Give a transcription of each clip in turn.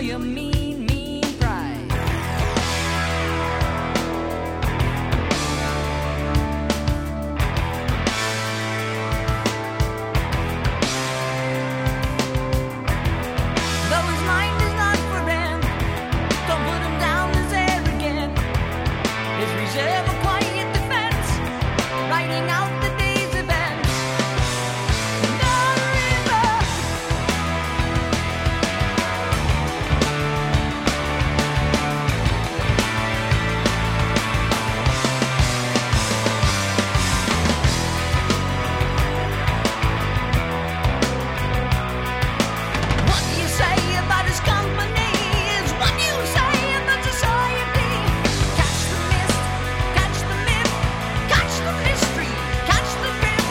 your mean, mean pride. Though his mind is not for him, don't put him down as arrogant. His reserve a quiet defense, writing out the day's events. The river. What you say about his company is what you say about society. Catch the mist, catch the myth, catch the mystery, catch the drift.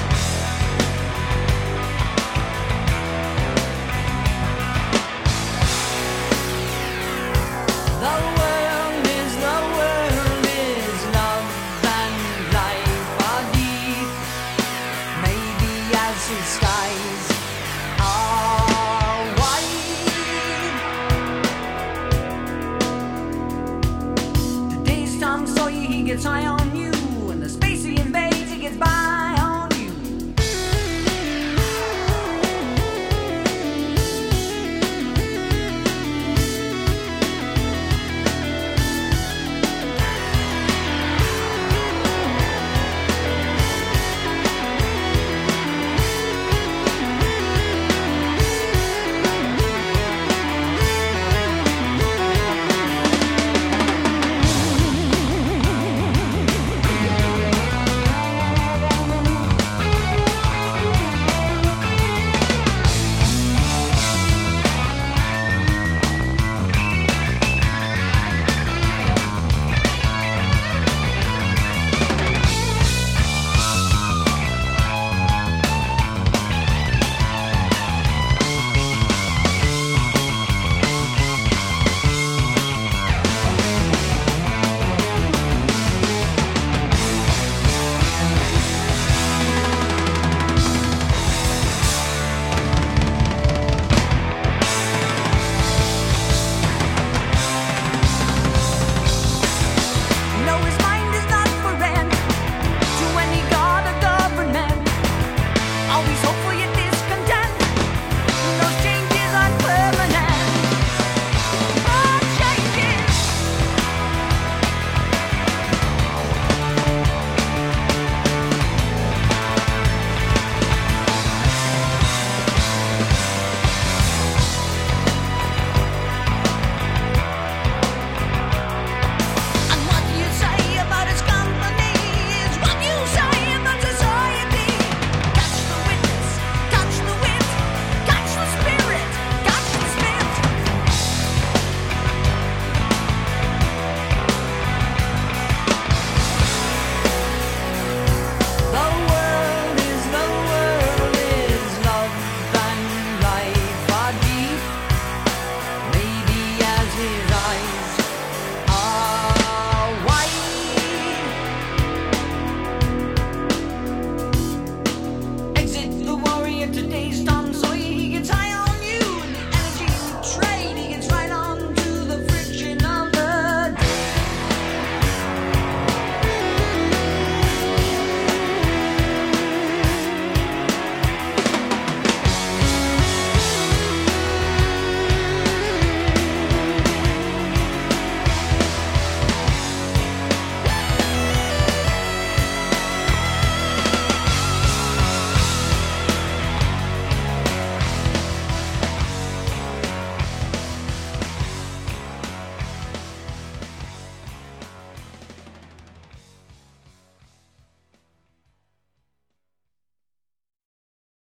The world is love and life are deep. Maybe as his skies are wide. The day's Tom Sawyer, he gets high on